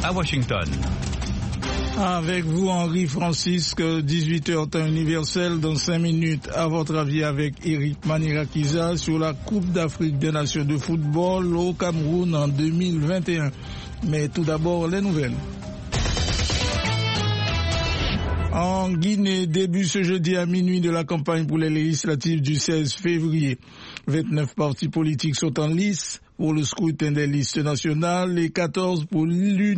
à Washington. Avec vous, Henri Francisque, 18h temps universel, dans 5 minutes, à votre avis, avec Eric Manirakiza sur la Coupe d'Afrique des Nations de football au Cameroun en 2021. Mais tout d'abord, les nouvelles. En Guinée, début ce jeudi à minuit de la campagne pour les législatives du 16 février. 29 partis politiques sont en lice pour le scrutin des listes nationales et 14 pour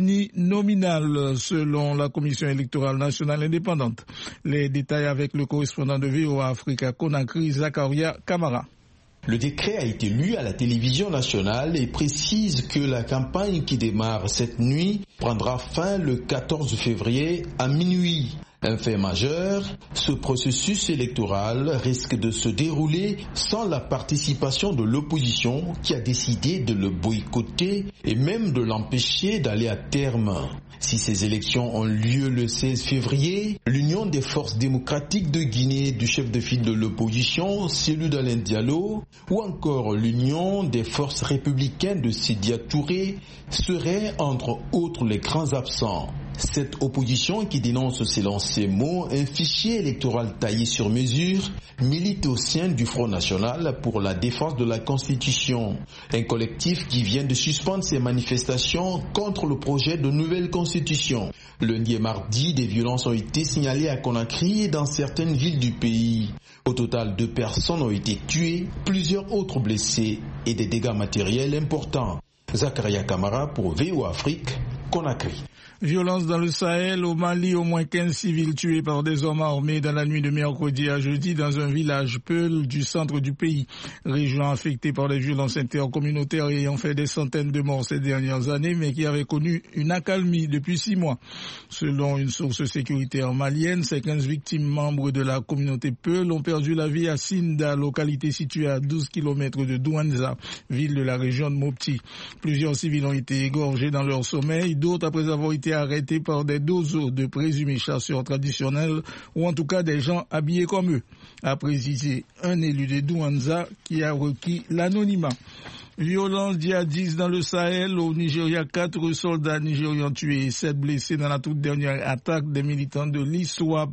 l'uninominal, selon la Commission électorale nationale indépendante. Les détails avec le correspondant de VOA Afrique à Conakry, Zakaria Kamara. Le décret a été lu à la télévision nationale et précise que la campagne qui démarre cette nuit prendra fin le 14 février à minuit. Un fait majeur, ce processus électoral risque de se dérouler sans la participation de l'opposition qui a décidé de le boycotter et même de l'empêcher d'aller à terme. Si ces élections ont lieu le 16 février, l'Union des forces démocratiques de Guinée du chef de file de l'opposition, Cellou Dalein Diallo, ou encore l'Union des forces républicaines de Sédia Touré seraient entre autres les grands absents. Cette opposition qui dénonce selon ses mots un fichier électoral taillé sur mesure milite au sein du Front National pour la défense de la Constitution. Un collectif qui vient de suspendre ses manifestations contre le projet de nouvelle Constitution. Lundi et mardi, des violences ont été signalées à Conakry et dans certaines villes du pays. Au total, 2 personnes ont été tuées, plusieurs autres blessées et des dégâts matériels importants. Zakaria Kamara pour VOA Afrique, Conakry. Violence dans le Sahel, au Mali, au moins 15 civils tués par des hommes armés dans la nuit de mercredi à jeudi dans un village Peul du centre du pays. Région affectée par des violences intercommunautaires ayant fait des centaines de morts ces dernières années, mais qui avait connu une accalmie depuis 6 mois. Selon une source sécuritaire malienne, ces 15 victimes membres de la communauté Peul ont perdu la vie à Sinda, localité située à 12 km de Douanza, ville de la région de Mopti. Plusieurs civils ont été égorgés dans leur sommeil, d'autres après avoir été arrêtés par des dozos de présumés chasseurs traditionnels ou en tout cas des gens habillés comme eux, a précisé un élu de Douanza qui a requis l'anonymat. Violence djihadiste dans le Sahel. Au Nigeria, 4 soldats nigérians tués et 7 blessés dans la toute dernière attaque des militants de l'ISWAP,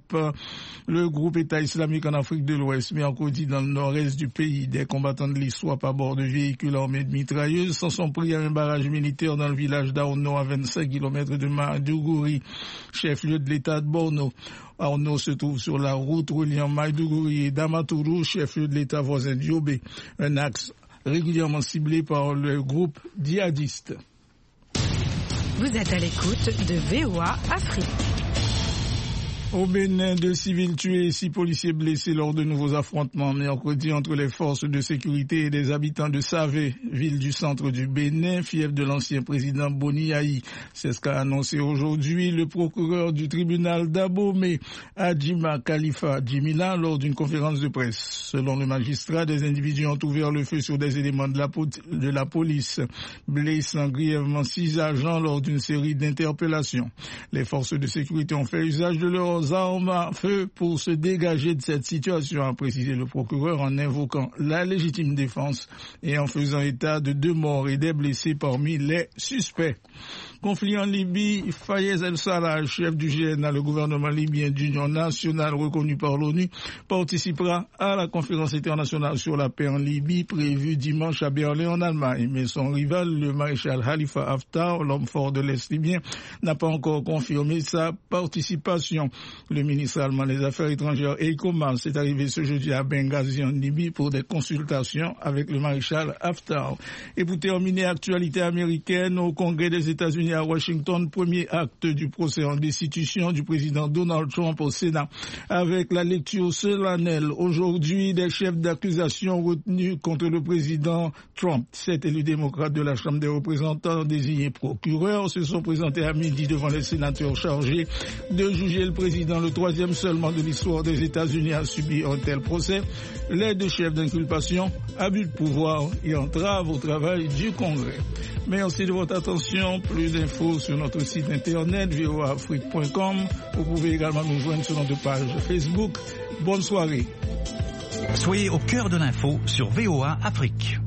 le groupe État islamique en Afrique de l'Ouest, mercredi dans le nord-est du pays. Des combattants de l'ISWAP à bord de véhicules armés de mitrailleuses s'en sont pris à un barrage militaire dans le village d'Aono à 25 km de Maiduguri, chef-lieu de l'État de Borno. Aono se trouve sur la route reliant Maiduguri et Damaturu, chef-lieu de l'État voisin d'Yobe, un axe régulièrement ciblé par le groupe djihadiste. Vous êtes à l'écoute de VOA Afrique. Au Bénin, 2 civils tués et 6 policiers blessés lors de nouveaux affrontements mercredi entre les forces de sécurité et des habitants de Savé, ville du centre du Bénin, fief de l'ancien président Boni Yayi. C'est ce qu'a annoncé aujourd'hui le procureur du tribunal d'Abomey, Adjima Khalifa Djimila, lors d'une conférence de presse. Selon le magistrat, des individus ont ouvert le feu sur des éléments de la police, blessant grièvement 6 agents lors d'une série d'interpellations. Les forces de sécurité ont fait usage de leurs armes à feu pour se dégager de cette situation, a précisé le procureur en invoquant la légitime défense et en faisant état de 2 morts et des blessés parmi les suspects. Conflit en Libye, Fayez El-Sarraj, chef du GNA, le gouvernement libyen d'union nationale reconnu par l'ONU, participera à la conférence internationale sur la paix en Libye prévue dimanche à Berlin en Allemagne. Mais son rival, le maréchal Khalifa Haftar, l'homme fort de l'Est libyen, n'a pas encore confirmé sa participation. Le ministre allemand des Affaires étrangères Heiko Maas est arrivé ce jeudi à Benghazi en Libye pour des consultations avec le maréchal Haftar. Et pour terminer, actualité américaine, au Congrès des États-Unis à Washington, premier acte du procès en destitution du président Donald Trump au Sénat, avec la lecture solennelle aujourd'hui des chefs d'accusation retenus contre le président Trump. 7 élus démocrates de la Chambre des représentants désignés procureurs se sont présentés à midi devant les sénateurs chargés de juger le président, le 3e seulement de l'histoire des États-Unis à subir un tel procès. Les 2 chefs d'inculpation, abus de pouvoir et entrave au travail du Congrès. Merci de votre attention. Plus d'infos sur notre site internet voaafrique.com. Vous pouvez également nous joindre sur notre page Facebook. Bonne soirée. Soyez au cœur de l'info sur VOA Afrique.